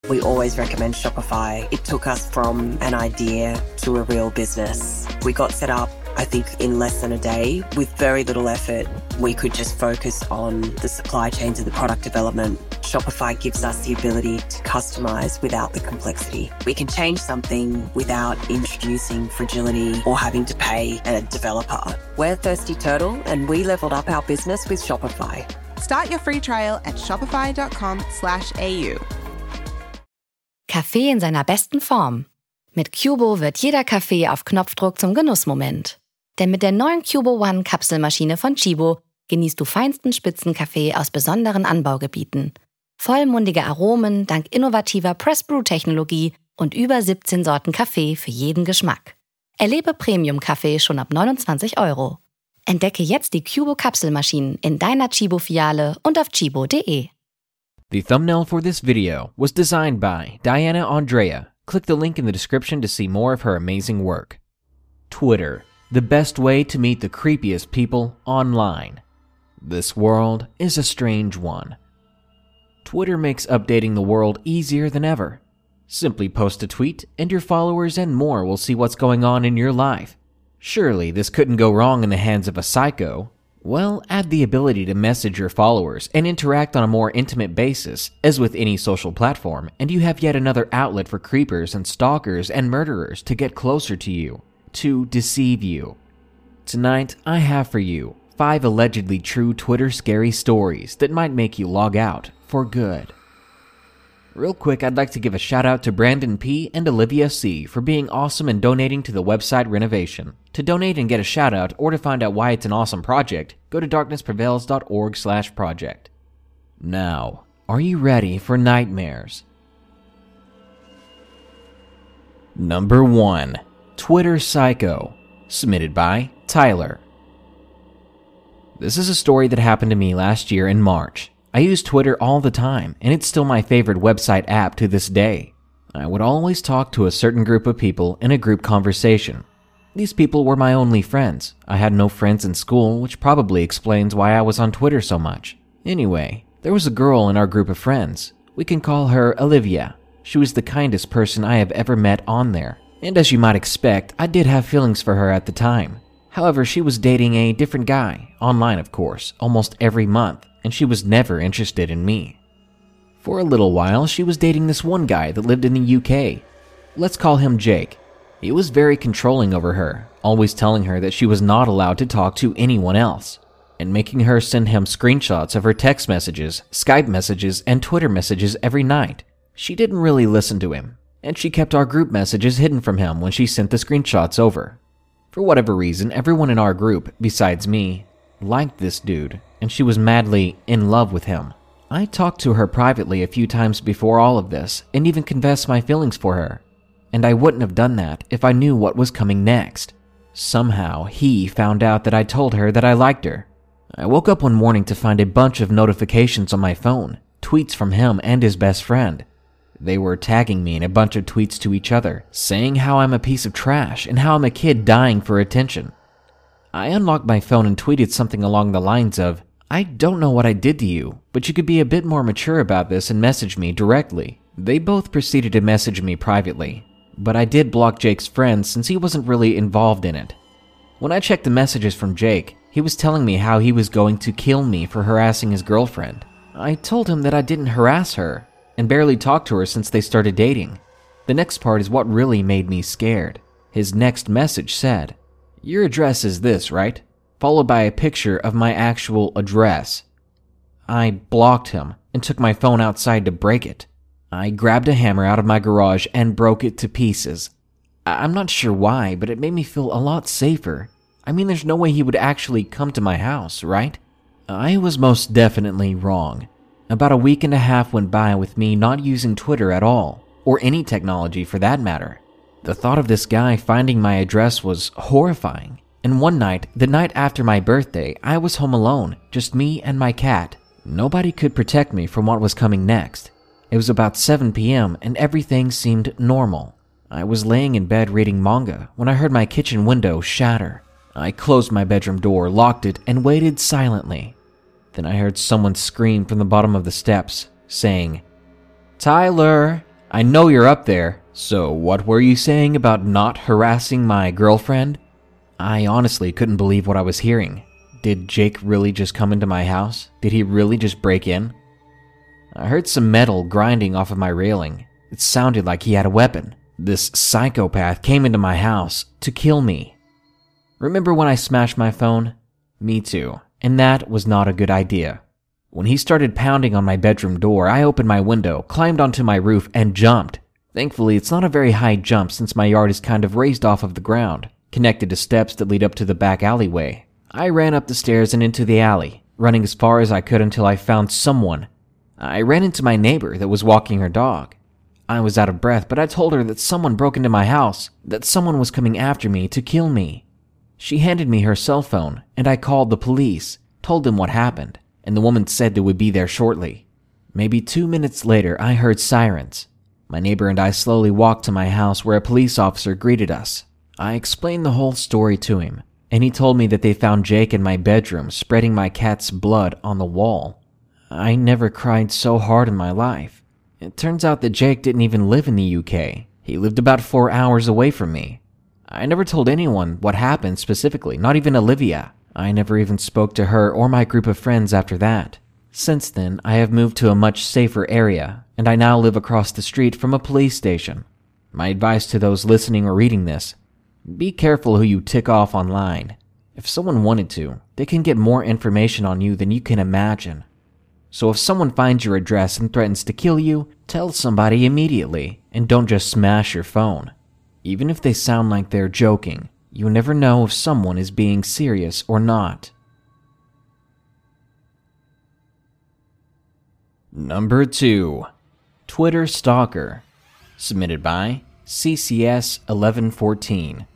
We always recommend Shopify. It took us from an idea to a real business. We got set up, I think, in less than a day with very little effort. We could just focus on the supply chains and the product development. Shopify gives us the ability to customize without the complexity. We can change something without introducing fragility or having to pay a developer. We're Thirsty Turtle, and we leveled up our business with Shopify. Start your free trial at shopify.com/au. Kaffee in seiner besten Form. Mit Cubo wird jeder Kaffee auf Knopfdruck zum Genussmoment. Denn mit der neuen Cubo One Kapselmaschine von Chibo genießt du feinsten Spitzenkaffee aus besonderen Anbaugebieten. Vollmundige Aromen dank innovativer Press-Brew-Technologie und über 17 Sorten Kaffee für jeden Geschmack. Erlebe Premium-Kaffee schon ab 29 €. Entdecke jetzt die Cubo Kapselmaschinen in deiner Chibo-Filiale und auf chibo.de. The thumbnail for this video was designed by Diana Andrea. Click the link in the description to see more of her amazing work. Twitter, the best way to meet the creepiest people online. This world is a strange one. Twitter makes updating the world easier than ever. Simply post a tweet and your followers and more will see what's going on in your life. Surely this couldn't go wrong in the hands of a psycho. Well, add the ability to message your followers and interact on a more intimate basis, as with any social platform, and you have yet another outlet for creepers and stalkers and murderers to get closer to you, to deceive you. Tonight, I have for you 5 allegedly true Twitter scary stories that might make you log out for good. Real quick, I'd like to give a shout out to Brandon P. and Olivia C. for being awesome and donating to the website renovation. To donate and get a shout out or to find out why it's an awesome project, go to darknessprevails.org/project. Now, are you ready for nightmares? Number 1. Twitter Psycho, submitted by Tyler. This is a story that happened to me last year in March. I use Twitter all the time, and it's still my favorite website app to this day. I would always talk to a certain group of people in a group conversation. These people were my only friends. I had no friends in school, which probably explains why I was on Twitter so much. Anyway, there was a girl in our group of friends. We can call her Olivia. She was the kindest person I have ever met on there. And as you might expect, I did have feelings for her at the time. However, she was dating a different guy, online of course, almost every month, and she was never interested in me. For a little while, she was dating this one guy that lived in the UK. Let's call him Jake. He was very controlling over her, always telling her that she was not allowed to talk to anyone else, and making her send him screenshots of her text messages, Skype messages, and Twitter messages every night. She didn't really listen to him, and she kept our group messages hidden from him when she sent the screenshots over. For whatever reason, everyone in our group, besides me, liked this dude, and she was madly in love with him. I talked to her privately a few times before all of this, and even confessed my feelings for her. And I wouldn't have done that if I knew what was coming next. Somehow, he found out that I told her that I liked her. I woke up one morning to find a bunch of notifications on my phone, tweets from him and his best friend. They were tagging me in a bunch of tweets to each other, saying how I'm a piece of trash and how I'm a kid dying for attention. I unlocked my phone and tweeted something along the lines of, "I don't know what I did to you, but you could be a bit more mature about this and message me directly." They both proceeded to message me privately, but I did block Jake's friend since he wasn't really involved in it. When I checked the messages from Jake, he was telling me how he was going to kill me for harassing his girlfriend. I told him that I didn't harass her, and barely talked to her since they started dating. The next part is what really made me scared. His next message said, "Your address is this, right?" Followed by a picture of my actual address. I blocked him and took my phone outside to break it. I grabbed a hammer out of my garage and broke it to pieces. I'm not sure why, but it made me feel a lot safer. I mean, there's no way he would actually come to my house, right? I was most definitely wrong. About a week and a half went by with me not using Twitter at all, or any technology for that matter. The thought of this guy finding my address was horrifying. And one night, the night after my birthday, I was home alone, just me and my cat. Nobody could protect me from what was coming next. It was about 7 p.m. and everything seemed normal. I was laying in bed reading manga when I heard my kitchen window shatter. I closed my bedroom door, locked it, and waited silently. Then I heard someone scream from the bottom of the steps, saying, "Tyler, I know you're up there. So what were you saying about not harassing my girlfriend? I honestly couldn't believe what I was hearing. Did Jake really just come into my house? Did he really just break in? I heard some metal grinding off of my railing. It sounded like he had a weapon. This psychopath came into my house to kill me. Remember when I smashed my phone? Me too. And that was not a good idea. When he started pounding on my bedroom door, I opened my window, climbed onto my roof, and jumped. Thankfully, it's not a very high jump since my yard is kind of raised off of the ground, connected to steps that lead up to the back alleyway. I ran up the stairs and into the alley, running as far as I could until I found someone. I ran into my neighbor that was walking her dog. I was out of breath, but I told her that someone broke into my house, that someone was coming after me to kill me. She handed me her cell phone, and I called the police, told them what happened, and the woman said they would be there shortly. Maybe 2 minutes later, I heard sirens. My neighbor and I slowly walked to my house where a police officer greeted us. I explained the whole story to him, and he told me that they found Jake in my bedroom spreading my cat's blood on the wall. I never cried so hard in my life. It turns out that Jake didn't even live in the UK. He lived about 4 hours away from me. I never told anyone what happened specifically, not even Olivia. I never even spoke to her or my group of friends after that. Since then, I have moved to a much safer area, and I now live across the street from a police station. My advice to those listening or reading this: be careful who you tick off online. If someone wanted to, they can get more information on you than you can imagine. So if someone finds your address and threatens to kill you, tell somebody immediately, and don't just smash your phone. Even if they sound like they're joking, you never know if someone is being serious or not. Number 2. Twitter Stalker. Submitted by CCS1114.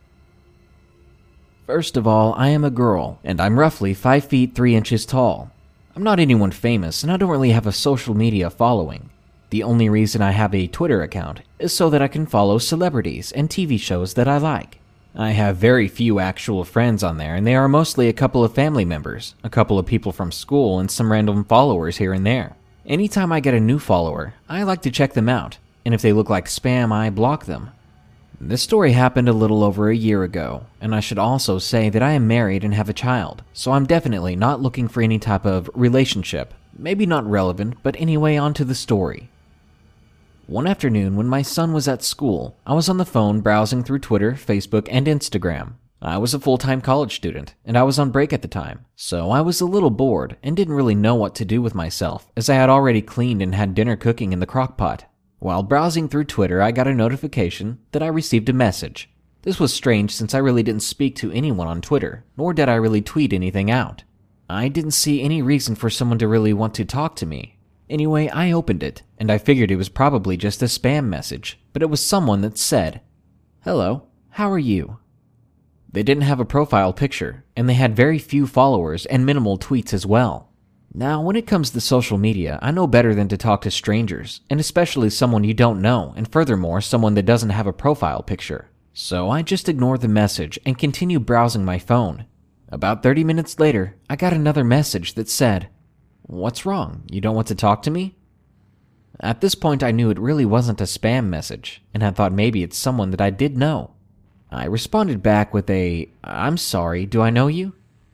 First of all, I am a girl, and I'm roughly 5 feet 3 inches tall. I'm not anyone famous, and I don't really have a social media following. The only reason I have a Twitter account is so that I can follow celebrities and TV shows that I like. I have very few actual friends on there, and they are mostly a couple of family members, a couple of people from school, and some random followers here and there. Anytime I get a new follower, I like to check them out, and if they look like spam, I block them. This story happened a little over a year ago, and I should also say that I am married and have a child, so I'm definitely not looking for any type of relationship. Maybe not relevant, but anyway, on to the story. One afternoon when my son was at school, I was on the phone browsing through Twitter, Facebook, and Instagram. I was a full-time college student, and I was on break at the time, so I was a little bored and didn't really know what to do with myself, as I had already cleaned and had dinner cooking in the crock pot. While browsing through Twitter, I got a notification that I received a message. This was strange since I really didn't speak to anyone on Twitter, nor did I really tweet anything out. I didn't see any reason for someone to really want to talk to me. Anyway, I opened it, and I figured it was probably just a spam message, but it was someone that said, "Hello, how are you?" They didn't have a profile picture, and they had very few followers and minimal tweets as well. Now, when it comes to social media, I know better than to talk to strangers, and especially someone you don't know, and furthermore, someone that doesn't have a profile picture. So I just ignored the message and continued browsing my phone. About 30 minutes later, I got another message that said, "What's wrong? You don't want to talk to me?" At this point, I knew it really wasn't a spam message, and I thought maybe it's someone that I did know. I responded back with a, "I'm sorry, do I know you?"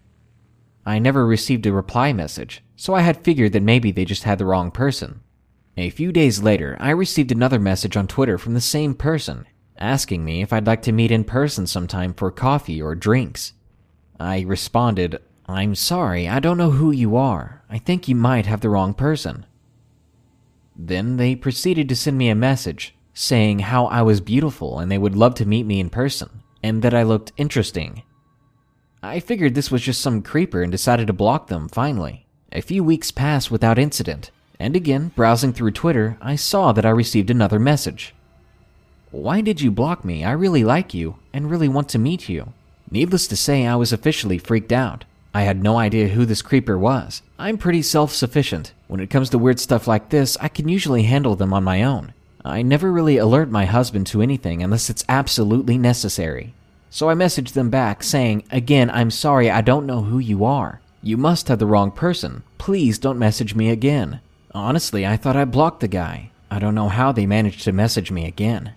I never received a reply message, so I had figured that maybe they just had the wrong person. A few days later, I received another message on Twitter from the same person, asking me if I'd like to meet in person sometime for coffee or drinks. I responded, "I'm sorry, I don't know who you are. I think you might have the wrong person." Then they proceeded to send me a message saying how I was beautiful and they would love to meet me in person, and that I looked interesting. I figured this was just some creeper and decided to block them finally. A few weeks passed without incident, and again, browsing through Twitter, I saw that I received another message. "Why did you block me? I really like you and really want to meet you." Needless to say, I was officially freaked out. I had no idea who this creeper was. I'm pretty self-sufficient. When it comes to weird stuff like this, I can usually handle them on my own. I never really alert my husband to anything unless it's absolutely necessary. So I messaged them back saying, "Again, I'm sorry, I don't know who you are. You must have the wrong person. Please don't message me again." Honestly, I thought I blocked the guy. I don't know how they managed to message me again.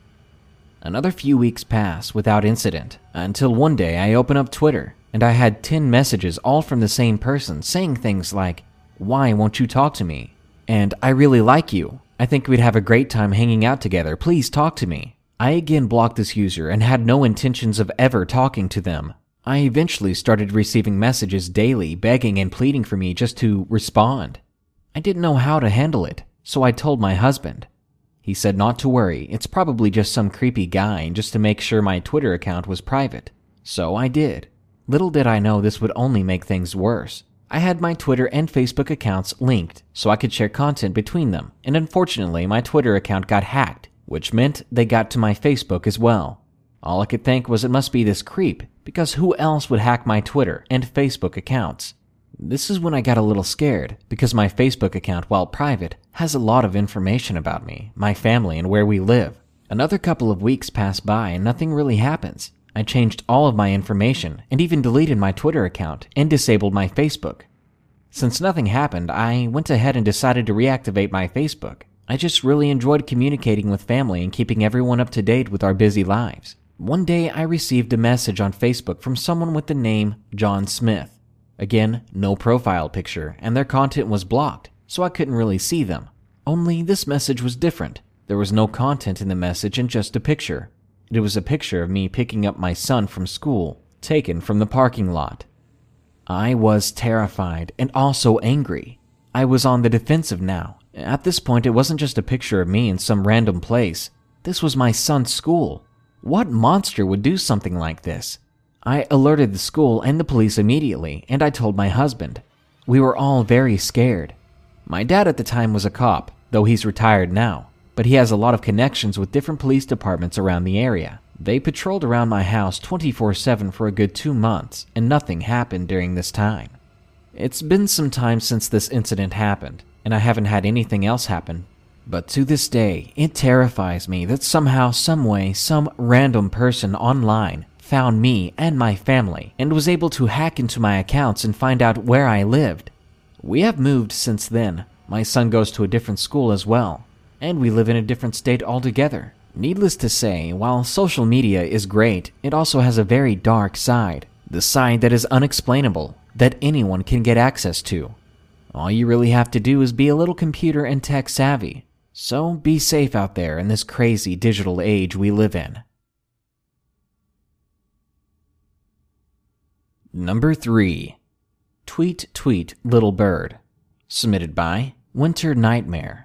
Another few weeks pass without incident, until one day I open up Twitter and I had 10 messages all from the same person saying things like, "Why won't you talk to me?" and "I really like you. I think we'd have a great time hanging out together. Please talk to me." I again blocked this user and had no intentions of ever talking to them. I eventually started receiving messages daily begging and pleading for me just to respond. I didn't know how to handle it, so I told my husband. He said not to worry, it's probably just some creepy guy and just to make sure my Twitter account was private. So I did. Little did I know this would only make things worse. I had my Twitter and Facebook accounts linked so I could share content between them, and unfortunately my Twitter account got hacked, which meant they got to my Facebook as well. All I could think was it must be this creep, because who else would hack my Twitter and Facebook accounts? This is when I got a little scared, because my Facebook account, while private, has a lot of information about me, my family, and where we live. Another couple of weeks pass by and nothing really happens. I changed all of my information and even deleted my Twitter account and disabled my Facebook. Since nothing happened, I went ahead and decided to reactivate my Facebook. I just really enjoyed communicating with family and keeping everyone up to date with our busy lives. One day I received a message on Facebook from someone with the name John Smith. Again, no profile picture, and their content was blocked, so I couldn't really see them. Only this message was different. There was no content in the message and just a picture. It was a picture of me picking up my son from school, taken from the parking lot. I was terrified and also angry. I was on the defensive now. At this point, it wasn't just a picture of me in some random place. This was my son's school. What monster would do something like this? I alerted the school and the police immediately, and I told my husband. We were all very scared. My dad at the time was a cop, though he's retired now, but he has a lot of connections with different police departments around the area. They patrolled around my house 24/7 for a good 2 months, and nothing happened during this time. It's been some time since this incident happened, and I haven't had anything else happen. But to this day, it terrifies me that somehow, someway, some random person online found me and my family and was able to hack into my accounts and find out where I lived. We have moved since then. My son goes to a different school as well, and we live in a different state altogether. Needless to say, while social media is great, it also has a very dark side, the side that is unexplainable, that anyone can get access to. All you really have to do is be a little computer and tech savvy. So be safe out there in this crazy digital age we live in. Number 3. Tweet Tweet Little Bird. Submitted by Winter Nightmare.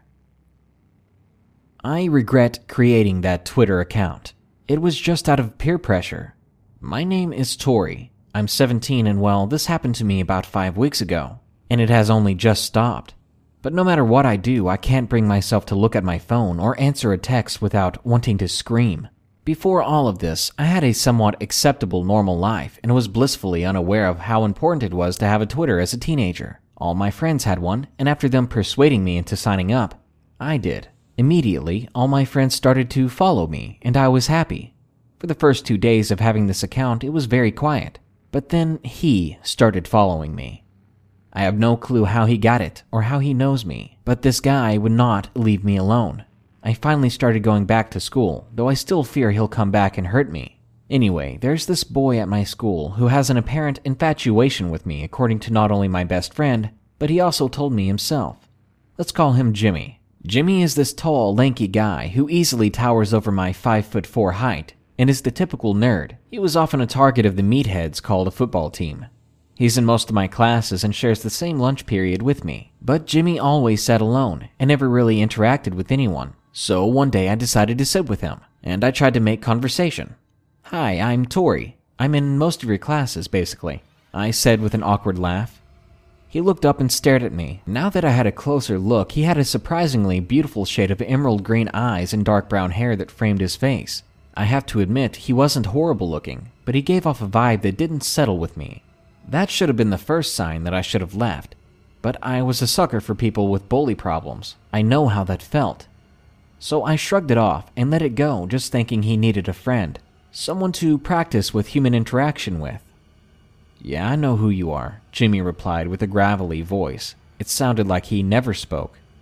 I regret creating that Twitter account. It was just out of peer pressure. My name is Tori. I'm 17 and well, this happened to me about 5 weeks ago, and it has only just stopped. But no matter what I do, I can't bring myself to look at my phone or answer a text without wanting to scream. Before all of this, I had a somewhat acceptable normal life and was blissfully unaware of how important it was to have a Twitter as a teenager. All my friends had one, and after them persuading me into signing up, I did. Immediately, all my friends started to follow me, and I was happy. For the first 2 days of having this account, it was very quiet, but then he started following me. I have no clue how he got it or how he knows me, but this guy would not leave me alone. I finally started going back to school, though I still fear he'll come back and hurt me. Anyway, there's this boy at my school who has an apparent infatuation with me, according to not only my best friend, but he also told me himself. Let's call him Jimmy. Jimmy is this tall, lanky guy who easily towers over my 5'4" height and is the typical nerd. He was often a target of the meatheads called a football team. He's in most of my classes and shares the same lunch period with me, but Jimmy always sat alone and never really interacted with anyone. So one day I decided to sit with him, and I tried to make conversation. "Hi, I'm Tori. I'm in most of your classes, basically," I said with an awkward laugh. He looked up and stared at me. Now that I had a closer look, he had a surprisingly beautiful shade of emerald green eyes and dark brown hair that framed his face. I have to admit, he wasn't horrible looking, but he gave off a vibe that didn't settle with me. That should have been the first sign that I should have left, but I was a sucker for people with bully problems. I know how that felt. So I shrugged it off and let it go, just thinking he needed a friend, someone to practice with human interaction with. "Yeah, I know who you are," Jimmy replied with a gravelly voice. It sounded like he never spoke.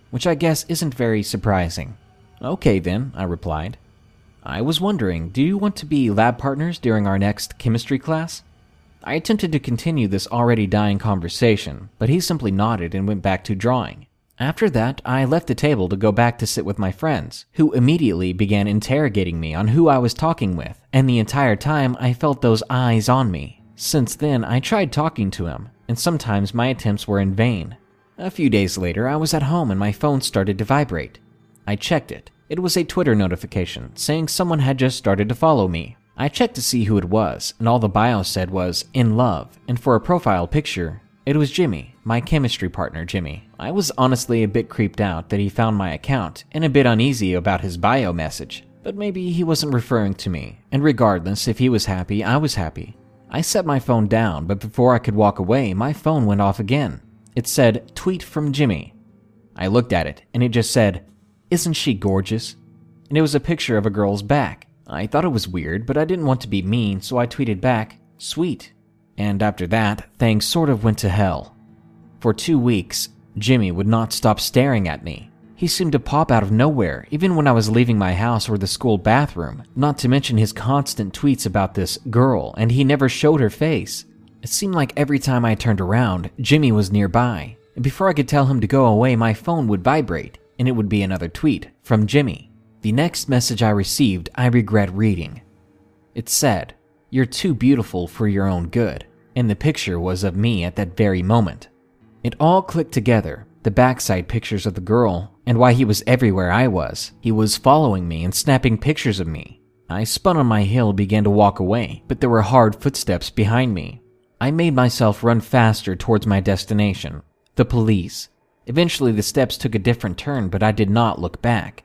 which I guess isn't very surprising. Okay then, I replied. I was wondering, do you want to be lab partners during our next chemistry class? I attempted to continue this already dying conversation, but he simply nodded and went back to drawing. After that, I left the table to go back to sit with my friends, who immediately began interrogating me on who I was talking with, and the entire time I felt those eyes on me. Since then, I tried talking to him, and sometimes my attempts were in vain. A few days later, I was at home and my phone started to vibrate. I checked it. It was a Twitter notification saying someone had just started to follow me. I checked to see who it was, and all the bio said was, "in love," and for a profile picture, it was Jimmy, my chemistry partner Jimmy. I was honestly a bit creeped out that he found my account, and a bit uneasy about his bio message, but maybe he wasn't referring to me, and regardless, if he was happy, I was happy. I set my phone down, but before I could walk away, my phone went off again. It said, "Tweet from Jimmy." I looked at it, and it just said, "Isn't she gorgeous?" And it was a picture of a girl's back. I thought it was weird, but I didn't want to be mean, so I tweeted back, "Sweet." And after that, things sort of went to hell. For 2 weeks, Jimmy would not stop staring at me. He seemed to pop out of nowhere, even when I was leaving my house or the school bathroom, not to mention his constant tweets about this girl, and he never showed her face. It seemed like every time I turned around, Jimmy was nearby, and before I could tell him to go away, my phone would vibrate, and it would be another tweet from Jimmy. The next message I received, I regret reading. It said, "You're too beautiful for your own good," and the picture was of me at that very moment. It all clicked together, the backside pictures of the girl, and why he was everywhere I was. He was following me and snapping pictures of me. I spun on my heel and began to walk away, but there were hard footsteps behind me. I made myself run faster towards my destination, the police. Eventually the steps took a different turn, but I did not look back.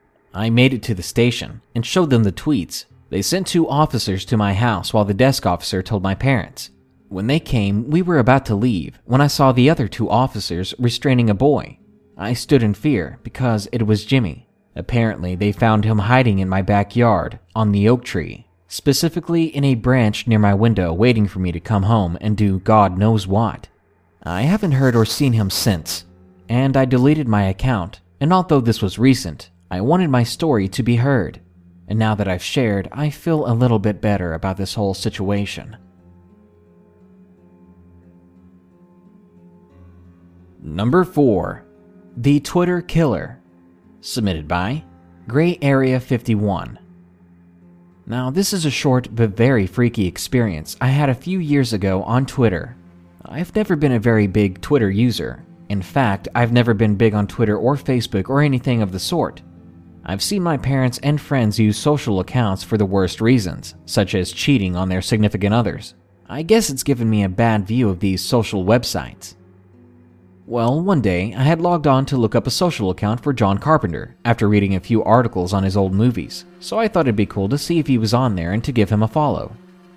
I made it to the station and showed them the tweets. They sent 2 officers to my house while the desk officer told my parents. When they came, we were about to leave when I saw the other 2 officers restraining a boy. I stood in fear because it was Jimmy. Apparently, they found him hiding in my backyard on the oak tree, specifically in a branch near my window waiting for me to come home and do God knows what. I haven't heard or seen him since, and I deleted my account, and although this was recent, I wanted my story to be heard. And now that I've shared, I feel a little bit better about this whole situation. Number 4. The Twitter Killer. Submitted by Gray Area 51. Now, this is a short but very freaky experience I had a few years ago on Twitter. I've never been a very big Twitter user. In fact, I've never been big on Twitter or Facebook or anything of the sort. I've seen my parents and friends use social accounts for the worst reasons, such as cheating on their significant others. I guess it's given me a bad view of these social websites. Well, one day, I had logged on to look up a social account for John Carpenter after reading a few articles on his old movies, so I thought it'd be cool to see if he was on there and to give him a follow.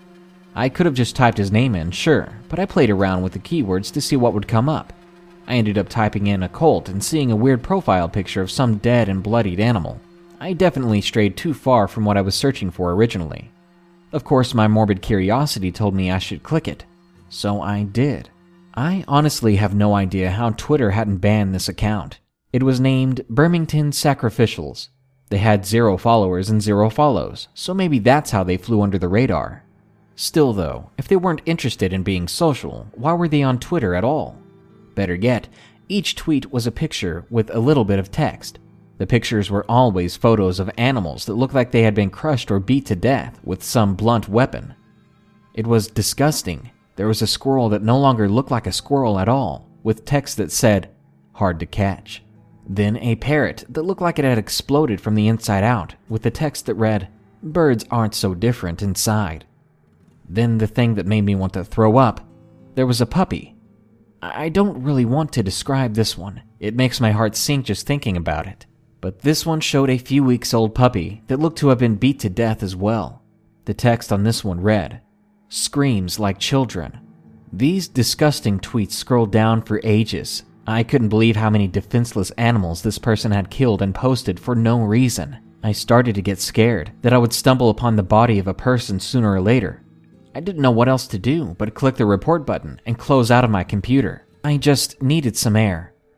I could have just typed his name in, sure, but I played around with the keywords to see what would come up. I ended up typing in occult and seeing a weird profile picture of some dead and bloodied animal. I definitely strayed too far from what I was searching for originally. Of course, my morbid curiosity told me I should click it, so I did. I honestly have no idea how Twitter hadn't banned this account. It was named Birmingham Sacrificials. They had 0 followers and 0 follows, so maybe that's how they flew under the radar. Still though, if they weren't interested in being social, why were they on Twitter at all? Better yet, each tweet was a picture with a little bit of text. The pictures were always photos of animals that looked like they had been crushed or beat to death with some blunt weapon. It was disgusting. There was a squirrel that no longer looked like a squirrel at all, with text that said, "Hard to catch." Then a parrot that looked like it had exploded from the inside out, with the text that read, "Birds aren't so different inside." Then the thing that made me want to throw up, there was a puppy. I don't really want to describe this one. It makes my heart sink just thinking about it. But this one showed a few weeks old puppy that looked to have been beat to death as well. The text on this one read, "Screams like children." These disgusting tweets scrolled down for ages. I couldn't believe how many defenseless animals this person had killed and posted for no reason. I started to get scared that I would stumble upon the body of a person sooner or later. I didn't know what else to do but click the report button and close out of my computer. I just needed some air.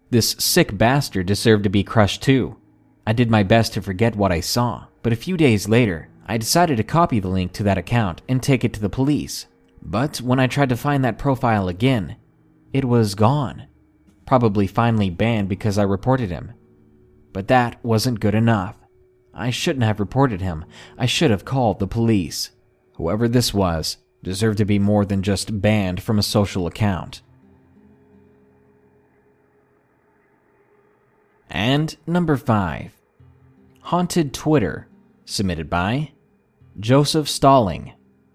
This sick bastard deserved to be crushed too. I did my best to forget what I saw, but a few days later, I decided to copy the link to that account and take it to the police. But when I tried to find that profile again, it was gone. Probably finally banned because I reported him. But that wasn't good enough. I shouldn't have reported him. I should have called the police. Whoever this was deserved to be more than just banned from a social account. And number 5. Haunted Twitter, submitted by Joseph Stalling.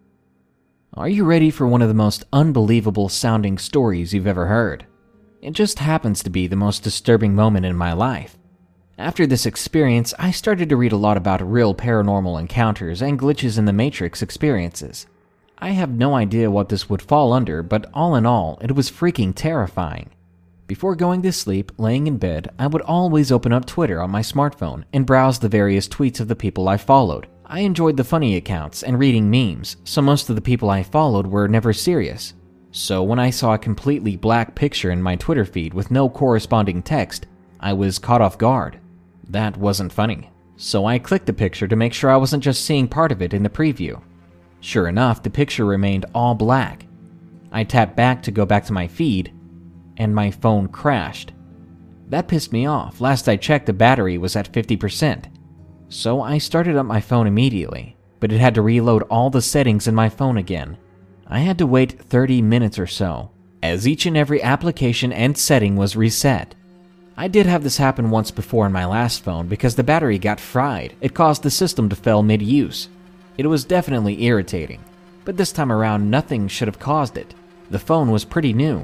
Are you ready for one of the most unbelievable sounding stories you've ever heard? It just happens to be the most disturbing moment in my life. After this experience, I started to read a lot about real paranormal encounters and glitches in the Matrix experiences. I have no idea what this would fall under, but all in all, it was freaking terrifying. Before going to sleep, laying in bed, I would always open up Twitter on my smartphone and browse the various tweets of the people I followed. I enjoyed the funny accounts and reading memes, so most of the people I followed were never serious. So when I saw a completely black picture in my Twitter feed with no corresponding text, I was caught off guard. That wasn't funny. So I clicked the picture to make sure I wasn't just seeing part of it in the preview. Sure enough, the picture remained all black. I tapped back to go back to my feed, and my phone crashed. That pissed me off. Last I checked, the battery was at 50%. So I started up my phone immediately, but it had to reload all the settings in my phone again. I had to wait 30 minutes or so, as each and every application and setting was reset. I did have this happen once before on my last phone because the battery got fried. It caused the system to fail mid-use. It was definitely irritating, but this time around nothing should have caused it. The phone was pretty new.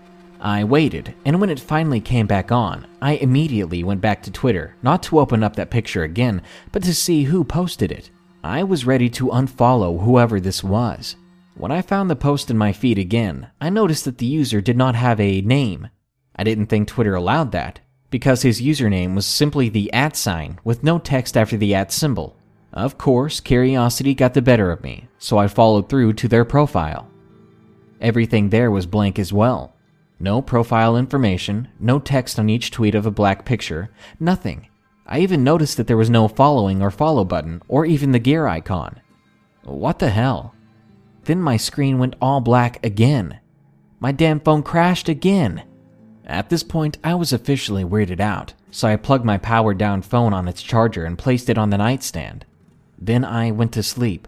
I waited, and when it finally came back on, I immediately went back to Twitter, not to open up that picture again, but to see who posted it. I was ready to unfollow whoever this was. When I found the post in my feed again, I noticed that the user did not have a name. I didn't think Twitter allowed that, because his username was simply the @ with no text after the @ symbol. Of course, curiosity got the better of me, so I followed through to their profile. Everything there was blank as well. No profile information, no text on each tweet of a black picture, nothing. I even noticed that there was no following or follow button, or even the gear icon. What the hell? Then my screen went all black again. My damn phone crashed again. At this point, I was officially weirded out, so I plugged my powered-down phone on its charger and placed it on the nightstand. Then I went to sleep.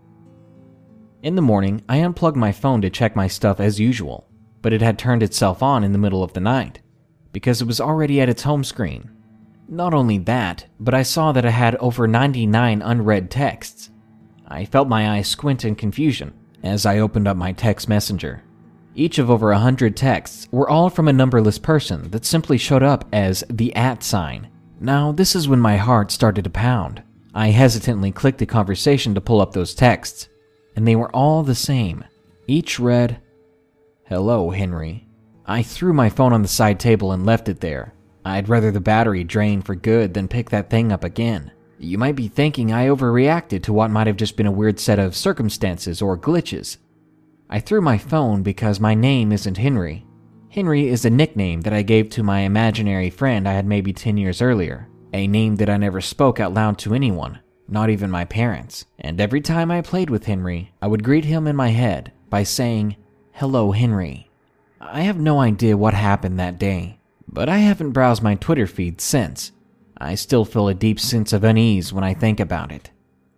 In the morning, I unplugged my phone to check my stuff as usual, but it had turned itself on in the middle of the night, because it was already at its home screen. Not only that, but I saw that I had over 99 unread texts. I felt my eyes squint in confusion as I opened up my text messenger. Each of over 100 texts were all from a numberless person that simply showed up as the @. Now, this is when my heart started to pound. I hesitantly clicked the conversation to pull up those texts, and they were all the same. Each read, "Hello, Henry." I threw my phone on the side table and left it there. I'd rather the battery drain for good than pick that thing up again. You might be thinking I overreacted to what might have just been a weird set of circumstances or glitches. I threw my phone because my name isn't Henry. Henry is a nickname that I gave to my imaginary friend I had maybe 10 years earlier, a name that I never spoke out loud to anyone, not even my parents. And every time I played with Henry, I would greet him in my head by saying, "Hello, Henry." I have no idea what happened that day, but I haven't browsed my Twitter feed since. I still feel a deep sense of unease when I think about it.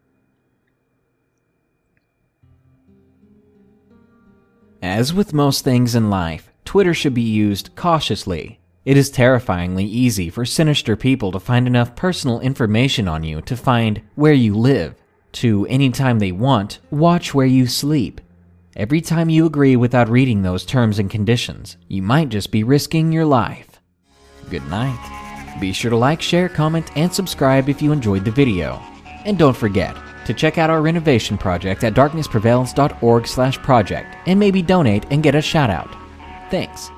As with most things in life, Twitter should be used cautiously. It is terrifyingly easy for sinister people to find enough personal information on you to find where you live, to anytime they want, watch where you sleep. Every time you agree without reading those terms and conditions, you might just be risking your life. Good night. Be sure to like, share, comment, and subscribe if you enjoyed the video. And don't forget to check out our renovation project at darknessprevails.org/project and maybe donate and get a shout out. Thanks.